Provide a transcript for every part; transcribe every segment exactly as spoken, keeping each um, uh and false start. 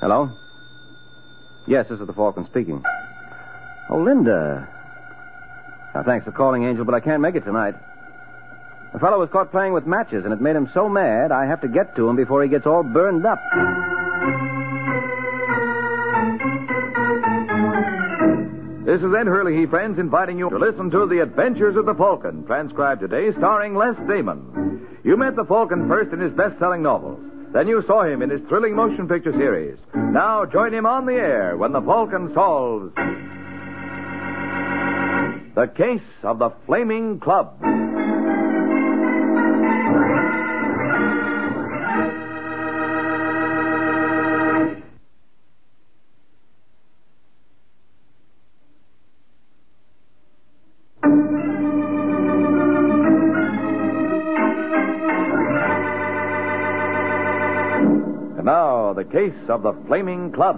Hello? Yes, this is the Falcon speaking. Oh, Linda. Now, thanks for calling, Angel, but I can't make it tonight. A fellow was caught playing with matches, and it made him so mad I have to get to him before he gets all burned up. This is Ed Hurley, friends, inviting you to listen to The Adventures of the Falcon, transcribed today, starring Les Damon. You met the Falcon first in his best-selling novels. Then you saw him in his thrilling motion picture series. Now join him on the air when the Falcon solves The Case of the Flaming Club. And now, The Case of the Flaming Club.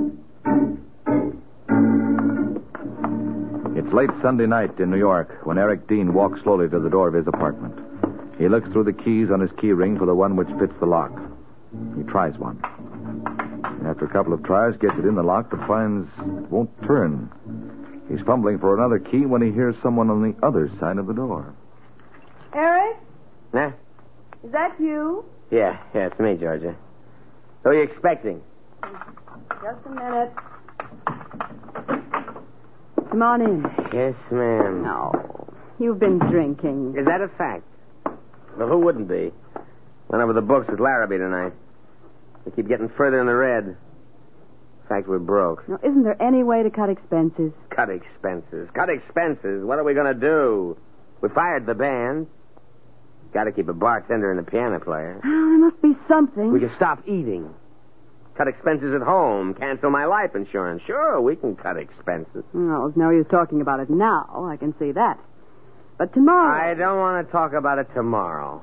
It's late Sunday night in New York when Eric Dean walks slowly to the door of his apartment. He looks through the keys on his key ring for the one which fits the lock. He tries one. And after a couple of tries, gets it in the lock, but finds it won't turn. He's fumbling for another key when he hears someone on the other side of the door. Eric? Nah? Is that you? Yeah, yeah, it's me, Georgia. Who are you expecting? Just a minute. Come on in. Yes, ma'am. No. You've been drinking. Is that a fact? Well, who wouldn't be? Went over the books with Larrabee tonight. We keep getting further in the red. In fact, we're broke. Now, isn't there any way to cut expenses? Cut expenses. Cut expenses? What are we going to do? We fired the band. Got to keep a bartender and a piano player. Oh, there must be something. We can stop eating. Cut expenses at home. Cancel my life insurance. Sure, we can cut expenses. Well, there's no use talking about it now. I can see that. But tomorrow... I don't want to talk about it tomorrow.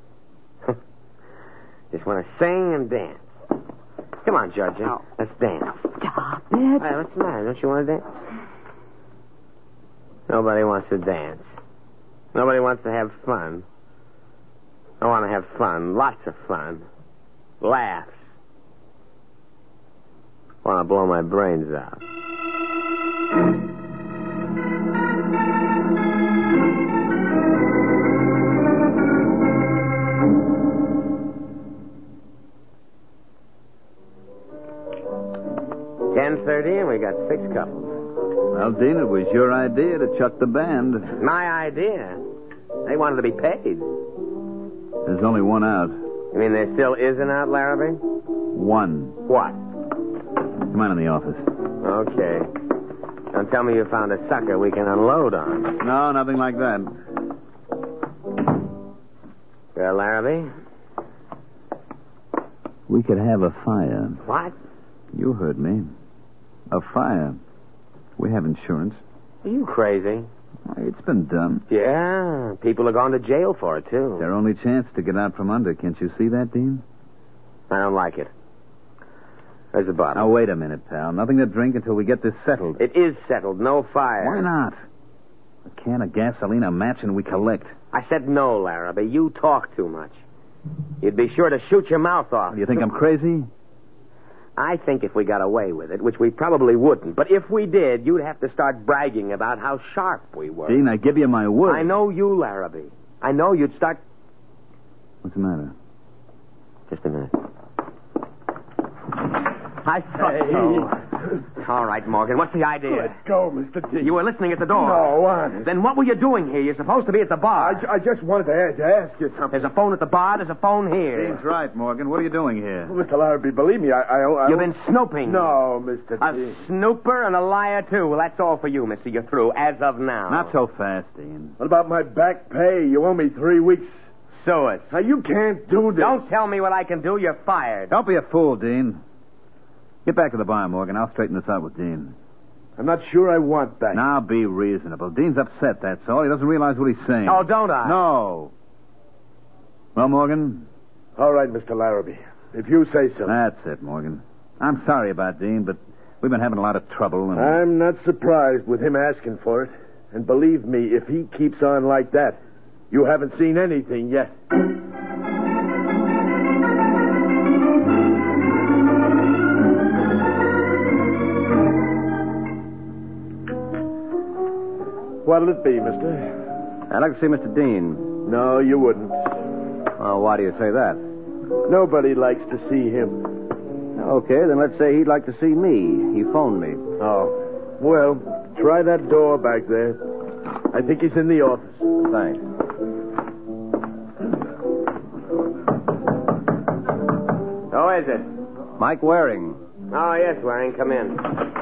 Just want to sing and dance. Come on, Georgia. Oh. Let's dance. Stop it. Hey, what's the matter? Don't you want to dance? Nobody wants to dance. Nobody wants to have fun. I want to have fun. Lots of fun. Laughs. I want to blow my brains out. ten thirty, and we got six couples. Well, Dean, it was your idea to chuck the band. My idea. They wanted to be paid. There's only one out. You mean there still is an out, Larrabee? One. What? Come on in the office. Okay. Don't tell me you found a sucker we can unload on. No, nothing like that. Well, Larrabee? We could have a fire. What? You heard me. A fire. We have insurance. Are you crazy? It's been done. Yeah, people are going to jail for it, too. Their only chance to get out from under. Can't you see that, Dean? I don't like it. Where's the bottle? Now, wait a minute, pal. Nothing to drink until we get this settled. It is settled. No fire. Why not? A can of gasoline, a match, and we collect. I said no, Larrabee. You talk too much. You'd be sure to shoot your mouth off. Do you think I'm crazy? I think if we got away with it, which we probably wouldn't, but if we did, you'd have to start bragging about how sharp we were. Dean, I give you my word. I know you, Larrabee. I know you'd start... What's the matter? Just a minute. I thought so. All right, Morgan, what's the idea? Let go, Mister D. You were listening at the door. No, honest. Then what were you doing here? You're supposed to be at the bar. I, I just wanted to ask, to ask you something. There's a phone at the bar. There's a phone here. Dean's right, Morgan. What are you doing here? Well, Mister Larrabee, believe me, I... I, I You've been snooping. No, Mister A D. snooper and a liar, too. Well, that's all for you, mister. You're through, as of now. Not so fast, Dean. What about my back pay? You owe me three weeks. Sue it. Now, you can't do this. Don't tell me what I can do. You're fired. Don't be a fool, Dean. Get back to the bar, Morgan. I'll straighten this out with Dean. I'm not sure I want that. Now be reasonable. Dean's upset, that's all. He doesn't realize what he's saying. Oh, don't I? No. Well, Morgan? All right, Mister Larrabee. If you say so. That's it, Morgan. I'm sorry about Dean, but we've been having a lot of trouble. And... I'm not surprised with him asking for it. And believe me, if he keeps on like that, you haven't seen anything yet. What'll it be, mister? I'd like to see Mister Dean. No, you wouldn't. Oh, why do you say that? Nobody likes to see him. Okay, then let's say he'd like to see me. He phoned me. Oh. Well, try that door back there. I think he's in the office. Thanks. Who is it? Mike Waring. Oh, yes, Waring. Come in.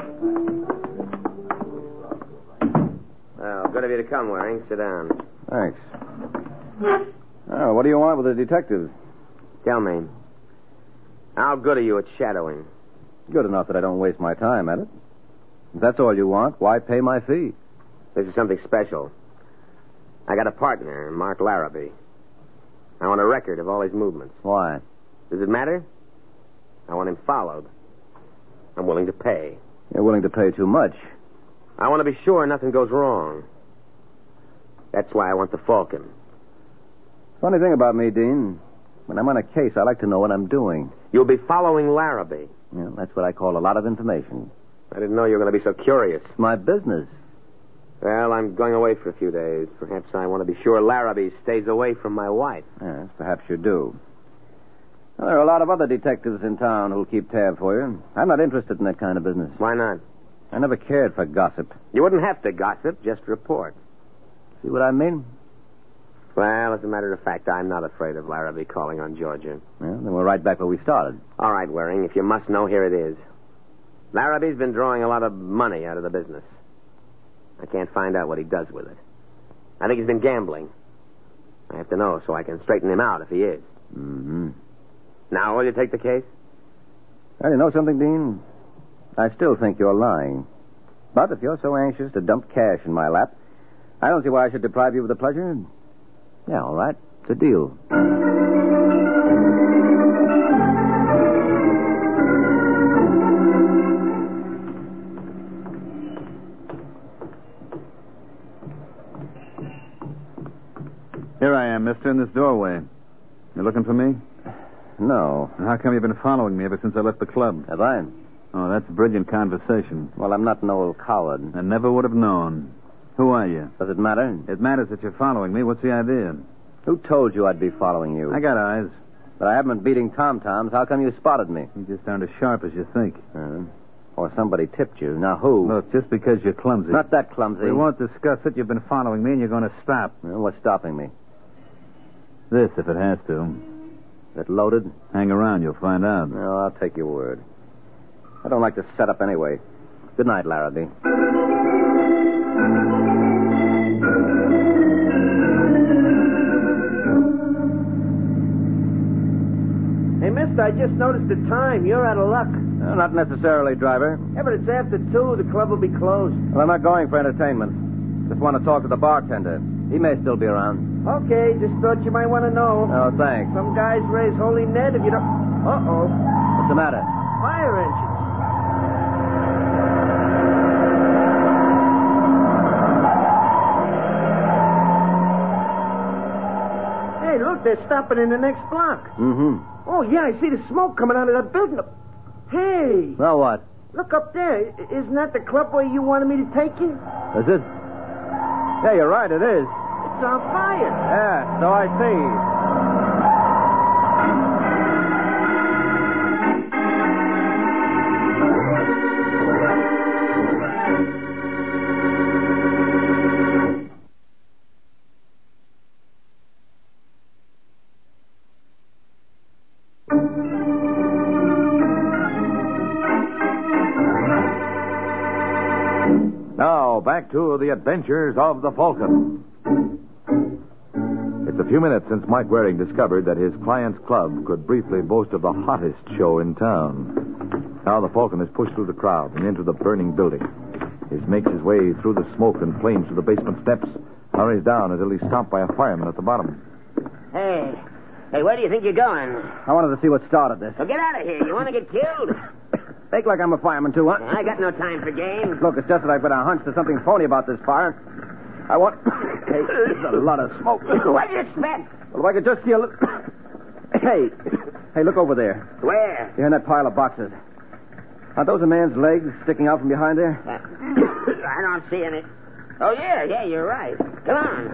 Well, good of you to come, Waring. Sit down. Thanks. Oh, what do you want with the detectives? Tell me, how good are you at shadowing? Good enough that I don't waste my time at it. If that's all you want, why pay my fee? This is something special. I got a partner, Mark Larrabee. I want a record of all his movements. Why? Does it matter? I want him followed. I'm willing to pay. You're willing to pay too much. I want to be sure nothing goes wrong. That's why I want the Falcon. Funny thing about me, Dean. When I'm on a case, I like to know what I'm doing. You'll be following Larrabee. Yeah, that's what I call a lot of information. I didn't know you were going to be so curious. It's my business. Well, I'm going away for a few days. Perhaps I want to be sure Larrabee stays away from my wife. Yes, perhaps you do. Well, there are a lot of other detectives in town who'll keep tab for you. I'm not interested in that kind of business. Why not? I never cared for gossip. You wouldn't have to gossip, just report. See what I mean? Well, as a matter of fact, I'm not afraid of Larrabee calling on Georgia. Well, then we're right back where we started. All right, Waring, if you must know, here it is. Larrabee's been drawing a lot of money out of the business. I can't find out what he does with it. I think he's been gambling. I have to know so I can straighten him out if he is. Mm-hmm. Now, will you take the case? Well, you know something, Dean? I still think you're lying. But if you're so anxious to dump cash in my lap, I don't see why I should deprive you of the pleasure. Yeah, all right. It's a deal. Here I am, mister, in this doorway. You looking for me? No. And how come you've been following me ever since I left the club? Have I? Oh, that's brilliant conversation. Well, I'm not an old coward. I never would have known. Who are you? Does it matter? It matters that you're following me. What's the idea? Who told you I'd be following you? I got eyes. But I haven't been beating tom-toms. How come you spotted me? You just aren't as sharp as you think. Uh, or somebody tipped you. Now, who? Look, just because you're clumsy. Not that clumsy. We won't discuss it. You've been following me, and you're going to stop. Well, what's stopping me? This, if it has to. Is it loaded? Hang around. You'll find out. No, I'll take your word. I don't like to set up anyway. Good night, Larrabee. Hey, mister, I just noticed the time. You're out of luck. No, not necessarily, driver. Yeah, but it's after two. The club will be closed. Well, I'm not going for entertainment. Just want to talk to the bartender. He may still be around. Okay, just thought you might want to know. Oh, thanks. Some guys raise holy Ned if you don't... Uh-oh. What's the matter? Fire engines. Hey, look, they're stopping in the next block. Mm-hmm. Oh, yeah, I see the smoke coming out of that building. Hey, Well, what? look up there. I- Isn't that the club where you wanted me to take you? Is it? Yeah, you're right, it is. It's on fire. Yeah, so I see. Now, back to the adventures of the Falcon. It's a few minutes since Mike Waring discovered that his client's club could briefly boast of the hottest show in town. Now the Falcon is pushed through the crowd and into the burning building. He makes his way through the smoke and flames to the basement steps, hurries down until he's stopped by a fireman at the bottom. Hey. Hey, where do you think you're going? I wanted to see what started this. Well, get out of here. You want to get killed? Fake like I'm a fireman, too, huh? I got no time for games. Look, it's just that I've got a hunch there's something phony about this fire. I want... Hey, there's a lot of smoke. What do you expect? Well, if I could just see a little... Hey, hey, look over there. Where? Behind that pile of boxes. Are those a man's legs sticking out from behind there? Uh, I don't see any. Oh, yeah, yeah, you're right. Come on.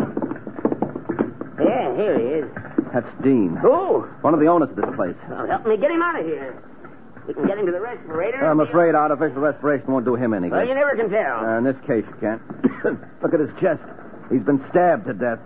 Yeah, here he is. That's Dean. Who? One of the owners of this place. Well, help me get him out of here. We can get him to the respirator. I'm afraid artificial respiration won't do him any good. Well, you never can tell. Uh, in this case, you can't. Look at his chest. He's been stabbed to death.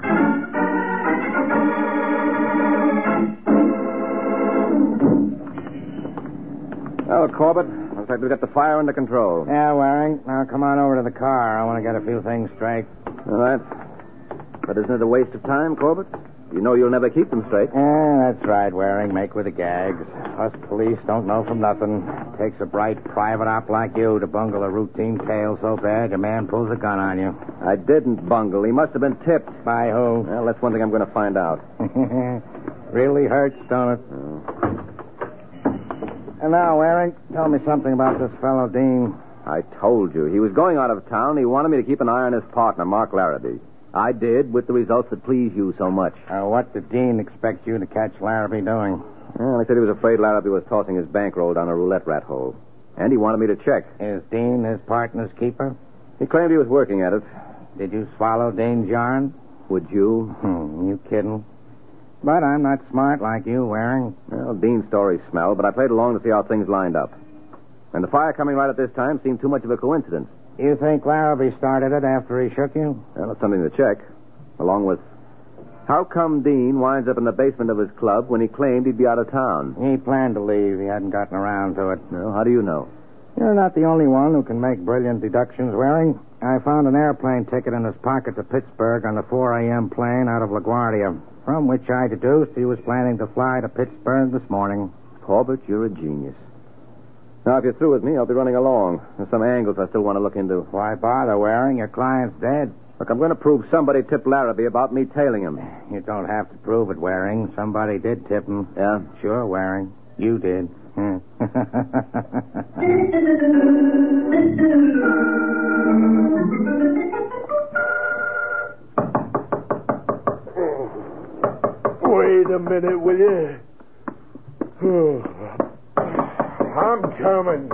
Well, Corbett, looks like we've got the fire under control. Yeah, Waring. Now come on over to the car. I want to get a few things straight. All right. But isn't it a waste of time, Corbett? You know you'll never keep them straight. Yeah, that's right, Waring. Make with the gags. Us police don't know from nothing. Takes a bright private op like you to bungle a routine tale so bad your man pulls a gun on you. I didn't bungle. He must have been tipped. By who? Well, that's one thing I'm going to find out. Really hurts, don't it? Oh. And now, Waring, tell me something about this fellow, Dean. I told you. He was going out of town. He wanted me to keep an eye on his partner, Mark Larrabee. I did, with the results that please you so much. Uh, what did Dean expect you to catch Larrabee doing? Well, he said he was afraid Larrabee was tossing his bankroll down a roulette rat hole. And he wanted me to check. Is Dean his partner's keeper? He claimed he was working at it. Did you swallow Dean's yarn? Would you? Hmm, you kidding? But I'm not smart like you, Waring. Well, Dean's story smelled, but I played along to see how things lined up. And the fire coming right at this time seemed too much of a coincidence. You think Larrabee started it after he shook you? Well, it's something to check. Along with, how come Dean winds up in the basement of his club when he claimed he'd be out of town? He planned to leave. He hadn't gotten around to it. No, how do you know? You're not the only one who can make brilliant deductions, Waring. I found an airplane ticket in his pocket to Pittsburgh on the four a.m. plane out of LaGuardia, from which I deduced he was planning to fly to Pittsburgh this morning. Corbett, you're a genius. Now, if you're through with me, I'll be running along. There's some angles I still want to look into. Why bother, Waring? Your client's dead. Look, I'm going to prove somebody tipped Larrabee about me tailing him. You don't have to prove it, Waring. Somebody did tip him. Yeah? Sure, Waring. You did. Wait a minute, will you? I'm coming.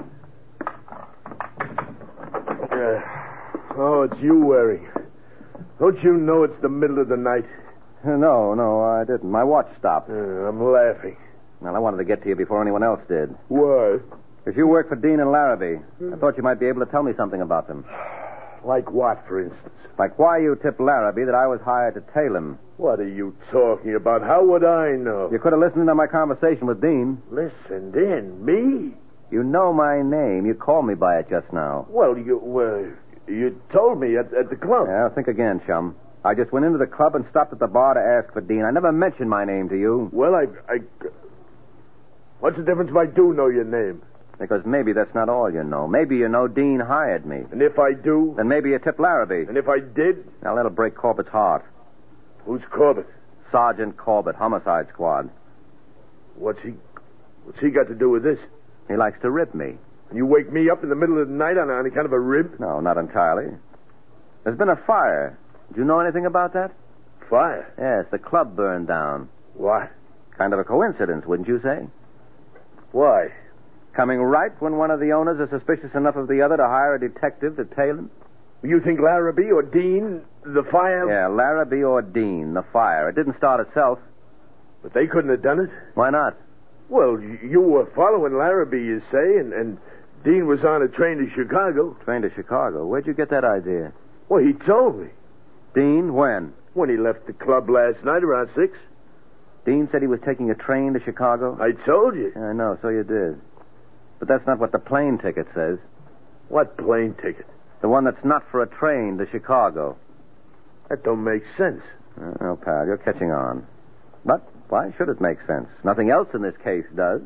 Uh, oh, it's you, Waring. Don't you know it's the middle of the night? No, no, I didn't. My watch stopped. Uh, I'm laughing. Well, I wanted to get to you before anyone else did. Why? If you work for Dean and Larrabee, I thought you might be able to tell me something about them. Like what, for instance? Like why you tipped Larrabee that I was hired to tail him. What are you talking about? How would I know? You could have listened to my conversation with Dean. Listened in? Me? You know my name. You called me by it just now. Well, you well, you told me at, at the club. Yeah, think again, chum. I just went into the club and stopped at the bar to ask for Dean. I never mentioned my name to you. Well, I... I what's the difference if I do know your name? Because maybe that's not all you know. Maybe you know Dean hired me. And if I do? Then maybe you tipped Larrabee. And if I did? Now, that'll break Corbett's heart. Who's Corbett? Sergeant Corbett, Homicide Squad. What's he... What's he got to do with this? He likes to rib me. And you wake me up in the middle of the night on any kind of a rib? No, not entirely. There's been a fire. Do you know anything about that? Fire? Yes, the club burned down. Why? Kind of a coincidence, wouldn't you say? Why? Coming right when one of the owners is suspicious enough of the other to hire a detective to tail him? You think Larrabee or Dean, the fire... Yeah, Larrabee or Dean, the fire. It didn't start itself. But they couldn't have done it? Why not? Well, you were following Larrabee, you say, and, and Dean was on a train to Chicago. Train to Chicago? Where'd you get that idea? Well, he told me. Dean, when? When he left the club last night around six. Dean said he was taking a train to Chicago? I told you. I know, so you did. But that's not what the plane ticket says. What plane ticket? The one that's not for a train to Chicago. That don't make sense. Uh, no, pal, you're catching on. But why should it make sense? Nothing else in this case does.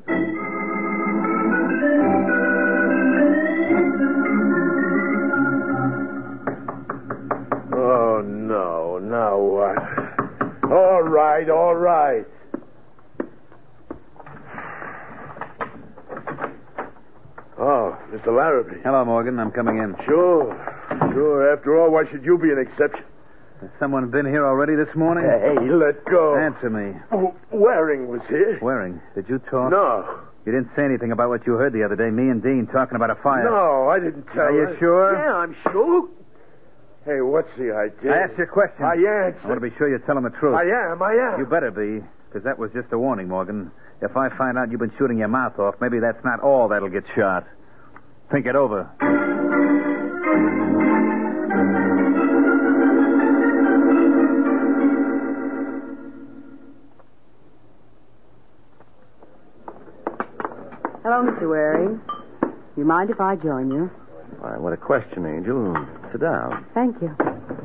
Oh, no. Now what? All right, all right. Oh, Mister Larrabee. Hello, Morgan. I'm coming in. Sure. Sure. After all, why should you be an exception? Has someone been here already this morning? Hey, let go. Answer me. Oh, Waring was here. Waring, did you talk? No. You didn't say anything about what you heard the other day, me and Dean talking about a fire. No, I didn't tell Are you her. sure? Yeah, I'm sure. Hey, what's the idea? I asked you a question. I answered. I want to be sure you're telling the truth. I am, I am. You better be, because that was just a warning, Morgan. If I find out you've been shooting your mouth off, maybe that's not all that'll get shot. Think it over. Hello, Mister Waring. You mind if I join you? Why, what a question, Angel. Sit down. Thank you.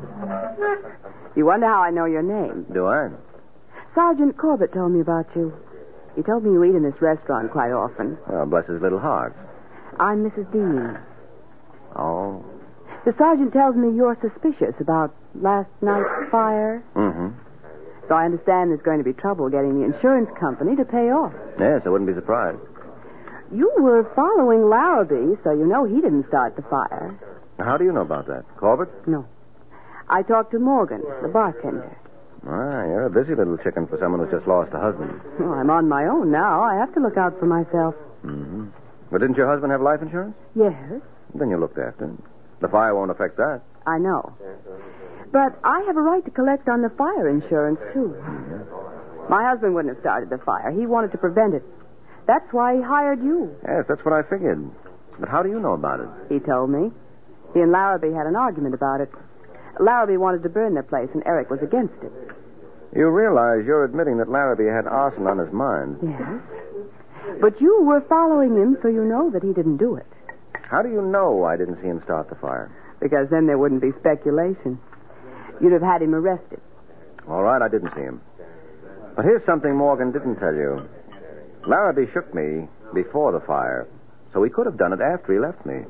You wonder how I know your name. Do I? Sergeant Corbett told me about you. He told me you eat in this restaurant quite often. Well, bless his little heart. I'm Missus Dean. Oh. The sergeant tells me you're suspicious about last night's fire. Mm-hmm. So I understand there's going to be trouble getting the insurance company to pay off. Yes, I wouldn't be surprised. You were following Larrabee, so you know he didn't start the fire. How do you know about that? Corbett? No. I talked to Morgan, the bartender. Ah, you're a busy little chicken for someone who's just lost a husband. Well, I'm on my own now. I have to look out for myself. Mm-hmm. But didn't your husband have life insurance? Yes. Then you looked after him. The fire won't affect that. I know. But I have a right to collect on the fire insurance, too. Mm-hmm. My husband wouldn't have started the fire. He wanted to prevent it. That's why he hired you. Yes, that's what I figured. But how do you know about it? He told me. He and Larrabee had an argument about it. Larrabee wanted to burn their place, and Eric was against it. You realize you're admitting that Larrabee had arson on his mind. Yes. But you were following him, so you know that he didn't do it. How do you know I didn't see him start the fire? Because then there wouldn't be speculation. You'd have had him arrested. All right, I didn't see him. But here's something Morgan didn't tell you. Larrabee shook me before the fire, so he could have done it after he left me.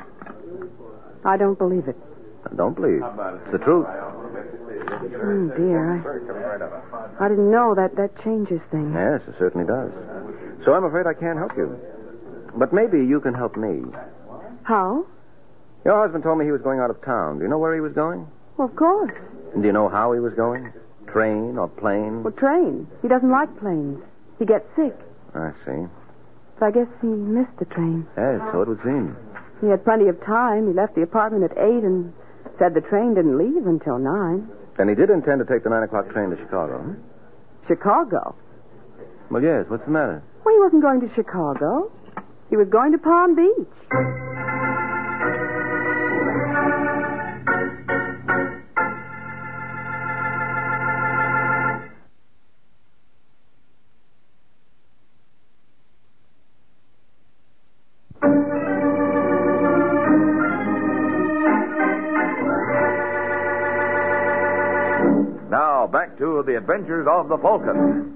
I don't believe it. I don't believe. It's the truth. Oh, dear. I, I didn't know that that changes things. Yes, it certainly does. So I'm afraid I can't help you. But maybe you can help me. How? Your husband told me he was going out of town. Do you know where he was going? Well, of course. And do you know how he was going? Train or plane? Well, train. He doesn't like planes. He gets sick. I see. So I guess he missed the train. Yes, so it would seem. He had plenty of time. He left the apartment at eight and said the train didn't leave until nine. Then he did intend to take the nine o'clock train to Chicago. Huh? Chicago? Well, yes. What's the matter? Well, he wasn't going to Chicago. He was going to Palm Beach. Now, back to the adventures of the Falcon.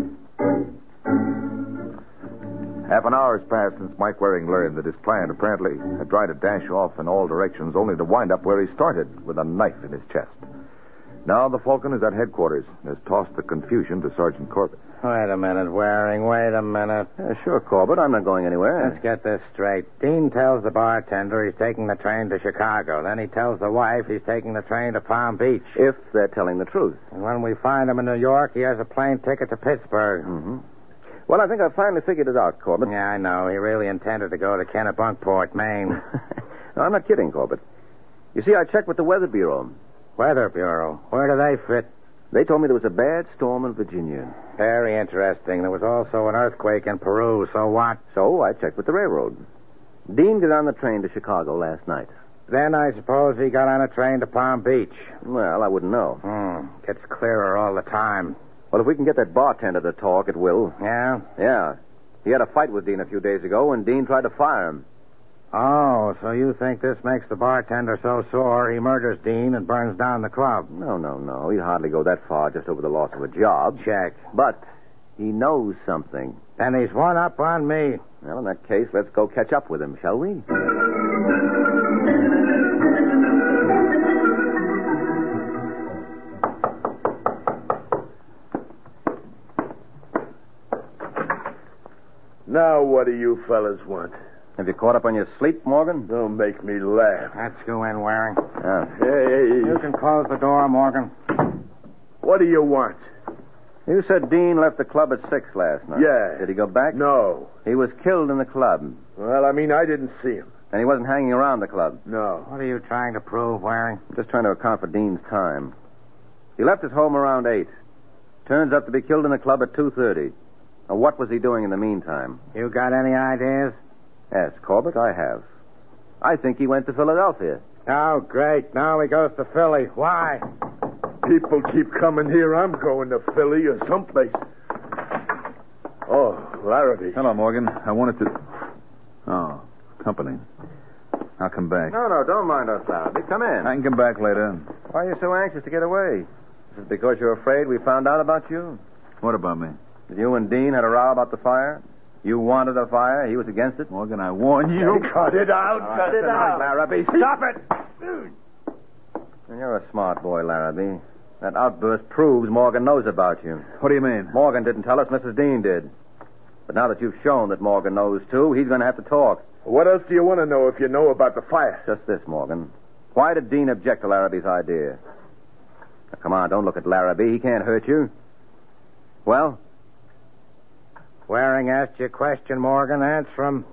Half an hour has passed since Mike Waring learned that his client apparently had tried to dash off in all directions only to wind up where he started, with a knife in his chest. Now the Falcon is at headquarters and has tossed the confusion to Sergeant Corbett. Wait a minute, Waring. Wait a minute. Uh, sure, Corbett. I'm not going anywhere. Let's get this straight. Dean tells the bartender he's taking the train to Chicago. Then he tells the wife he's taking the train to Palm Beach. If they're telling the truth. And when we find him in New York, he has a plane ticket to Pittsburgh. Mm-hmm. Well, I think I've finally figured it out, Corbett. Yeah, I know. He really intended to go to Kennebunkport, Maine. No, I'm not kidding, Corbett. You see, I checked with the Weather Bureau. Weather Bureau. Where do they fit? They told me there was a bad storm in Virginia. Very interesting. There was also an earthquake in Peru. So what? So I checked with the railroad. Dean got on the train to Chicago last night. Then I suppose he got on a train to Palm Beach. Well, I wouldn't know. Hmm. Gets clearer all the time. Well, if we can get that bartender to talk, it will. Yeah? Yeah. He had a fight with Dean a few days ago, and Dean tried to fire him. Oh, so you think this makes the bartender so sore he murders Dean and burns down the club? No, no, no. He'd hardly go that far just over the loss of a job. Check. But he knows something. Then he's one up on me. Well, in that case, let's go catch up with him, shall we? Now, what do you fellas want? Have you caught up on your sleep, Morgan? Don't make me laugh. Let's go in, Waring. Yeah. Hey, You can close the door, Morgan. what do you want? You said Dean left the club at six last night. Yeah. Did he go back? No. He was killed in the club. Well, I mean, I didn't see him. And he wasn't hanging around the club. No. What are you trying to prove, Waring? I'm just trying to account for Dean's time. He left his home around eight. Turns up to be killed in the club at two thirty. Now, what was he doing in the meantime? You got any ideas? Yes, Corbett, I have. I think he went to Philadelphia. Oh, great. Now he goes to Philly. Why? People keep coming here. I'm going to Philly or someplace. Oh, Larrabee. Hello, Morgan. I wanted to... Oh, company. I'll come back. No, no, don't mind us, Larrabee. Come in. I can come back later. Why are you so anxious to get away? Is it because you're afraid we found out about you? What about me? That you and Dean had a row about the fire? You wanted a fire. He was against it? Morgan, I warn you. Cut it out. All right, Cut it tonight, out. Larrabee. Stop it! And you're a smart boy, Larrabee. That outburst proves Morgan knows about you. What do you mean? Morgan didn't tell us. Missus Dean did. But now that you've shown that Morgan knows, too, he's going to have to talk. What else do you want to know if you know about the fire? Just this, Morgan. Why did Dean object to Larrabee's idea? Now, come on, don't look at Larrabee. He can't hurt you. Well? Waring asked you a question, Morgan. Answer him.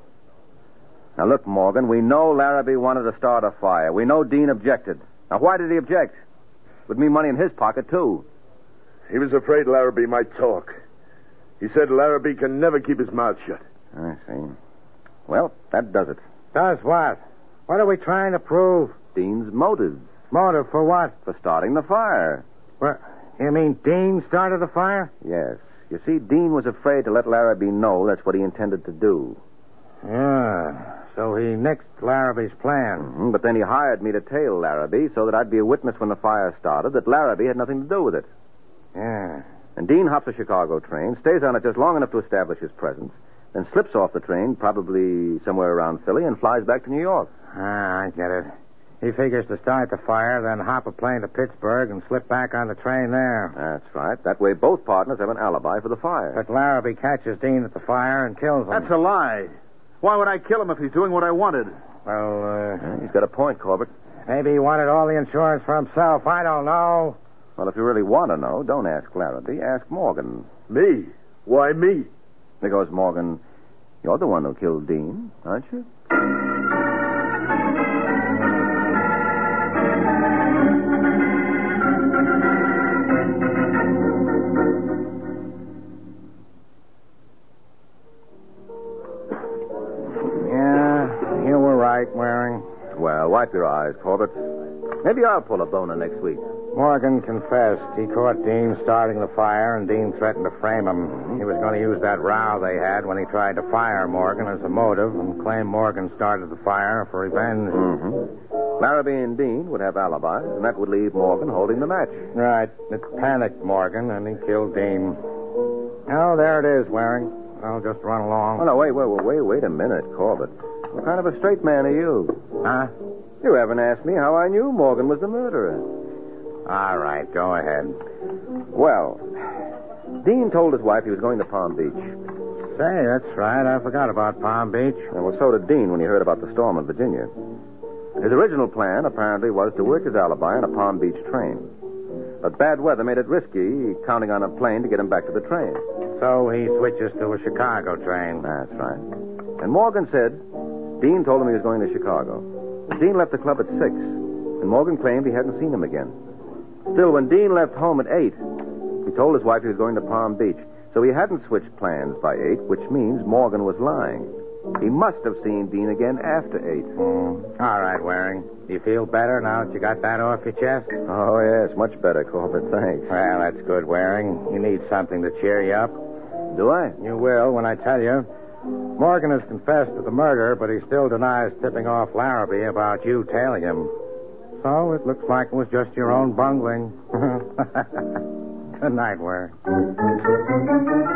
Now, look, Morgan, we know Larrabee wanted to start a fire. We know Dean objected. Now, why did he object? Would mean money in his pocket, too. He was afraid Larrabee might talk. He said Larrabee can never keep his mouth shut. I see. Well, that does it. Does what? What are we trying to prove? Dean's motives Motive for what? for starting the fire. What? You mean Dean started the fire? Yes. You see, Dean was afraid to let Larrabee know that's what he intended to do. Yeah. So he nixed Larrabee's plan. Mhm, But then he hired me to tail Larrabee so that I'd be a witness when the fire started that Larrabee had nothing to do with it. Yeah. And Dean hops a Chicago train, stays on it just long enough to establish his presence, then slips off the train, probably somewhere around Philly, and flies back to New York. Ah, I get it. He figures to start the fire, then hop a plane to Pittsburgh and slip back on the train there. That's right. That way both partners have an alibi for the fire. But Larrabee catches Dean at the fire and kills him. That's a lie. Why would I kill him if he's doing what I wanted? Well, uh, Yeah, he's got a point, Corbett. maybe he wanted all the insurance for himself. I don't know. Well, if you really want to know, don't ask Larrabee. Ask Morgan. Me? Why me? Because, Morgan, you're the one who killed Dean, aren't you? Yeah, you were right, Waring. Well, wipe your eyes, Corbett. Maybe I'll pull a boner next week. Morgan confessed. He caught Dean starting the fire, and Dean threatened to frame him. He was going to use that row they had when he tried to fire Morgan as a motive and claim Morgan started the fire for revenge. Mm-hmm. Larrabee and Dean would have alibis, and that would leave Morgan holding the match. Right. It panicked Morgan, and he killed Dean. Oh, there it is, Waring. I'll just run along. Oh, no, wait, wait, wait, wait, wait a minute, Corbett. What kind of a straight man are you? Huh? You haven't asked me how I knew Morgan was the murderer. All right, go ahead. Well, Dean told his wife he was going to Palm Beach. Say, that's right. I forgot about Palm Beach. And well, so did Dean when he heard about the storm in Virginia. His original plan, apparently, was to work his alibi on a Palm Beach train. But bad weather made it risky, counting on a plane to get him back to the train. So he switches to a Chicago train. That's right. And Morgan said Dean told him he was going to Chicago. Dean left the club at six, and Morgan claimed he hadn't seen him again. Still, when Dean left home at eight, he told his wife he was going to Palm Beach. So he hadn't switched plans by eight, which means Morgan was lying. He must have seen Dean again after eight. Mm. All right, Waring. Do you feel better now that you got that off your chest? Oh, yes, much better, Corbett. Thanks. Well, that's good, Waring. You need something to cheer you up. Do I? You will when I tell you. Morgan has confessed to the murder, but he still denies tipping off Larrabee about you tailing him. So it looks like it was just your own bungling. Good night, Waring.